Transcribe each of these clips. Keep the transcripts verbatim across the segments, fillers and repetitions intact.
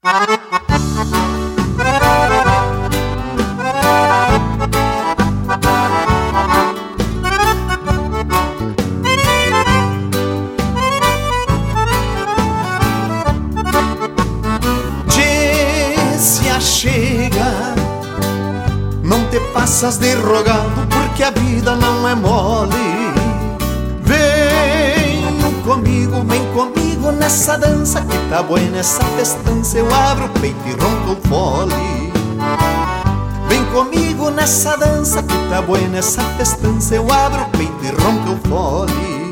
Chega, não te passas de rogado, porque a vida não é mole. Vem comigo, vem comigo nessa dança, que tá boa nessa festança. Eu abro o peito e ronco o fole. Vem comigo nessa dança, que tá boa nessa festança. Eu abro o peito e ronco o fole.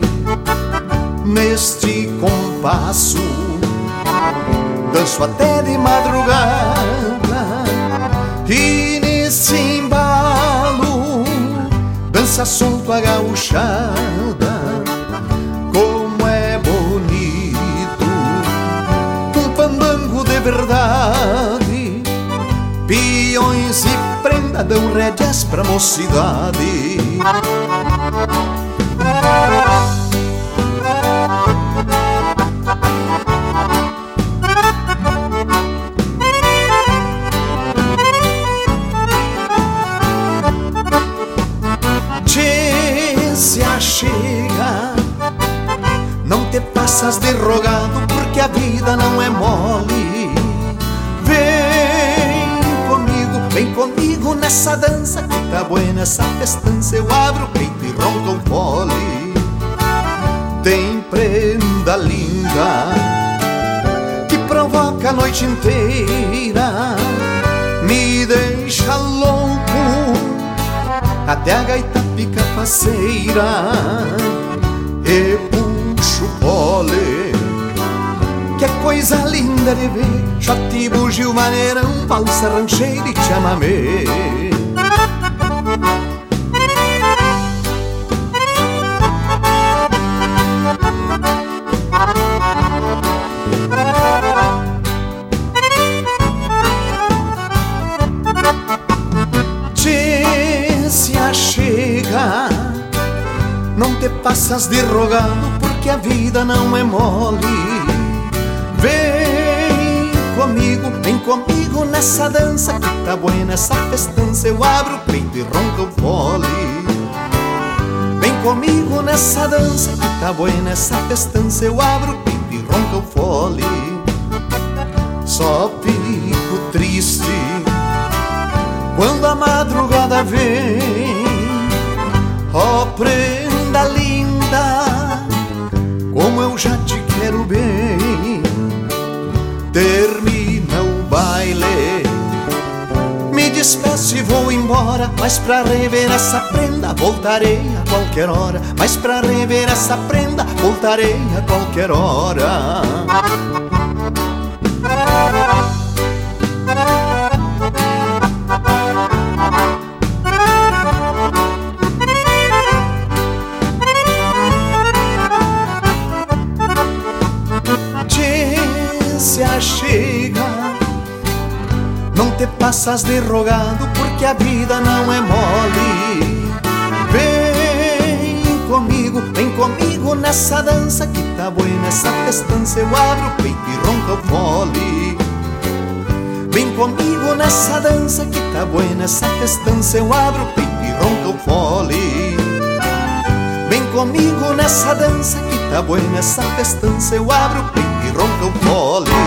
Neste compasso danço até de madrugada, e nesse embalo dança solto a gauchada. Como é bonito um pandango de verdade, peões e prenda dão rédeas pra mocidade. Se achega, não te passas de rogado, porque a vida não é mole. Vem comigo, vem comigo nessa dança, que tá boa nessa festança. Eu abro o peito e ronco o fole. Tem prenda linda que provoca a noite inteira, me deixa louco até a gaita pica faceira. E puxo o pole, que é coisa linda de ver, shot, bugio, maneirão, valsa, rancheira e chamamé. Se achega, não te passas de rogado, porque a vida não é mole. Vem comigo, vem comigo nessa dança, que tá boa nessa festança. Eu abro o peito e ronco o fole. Vem comigo nessa dança, que tá boa nessa festança. Eu abro o peito e ronco o fole. Só fico triste quando a madrugada vem. Ó, oh, prenda linda, como eu já te quero bem. Termina o baile, me despeço e vou embora, mas pra rever essa prenda voltarei a qualquer hora. Mas pra rever essa prenda voltarei a qualquer hora. Se achega, não te passas de rogado, porque a vida não é mole. Vem comigo, vem comigo nessa dança, que tá boa nessa festança. Eu abro o peito e ronco o fole. Vem comigo nessa dança, que tá boa nessa festança. Eu abro o peito e ronco o fole. Vem comigo nessa dança, que tá boa nessa festança. Eu abro o peito e ronco o fole.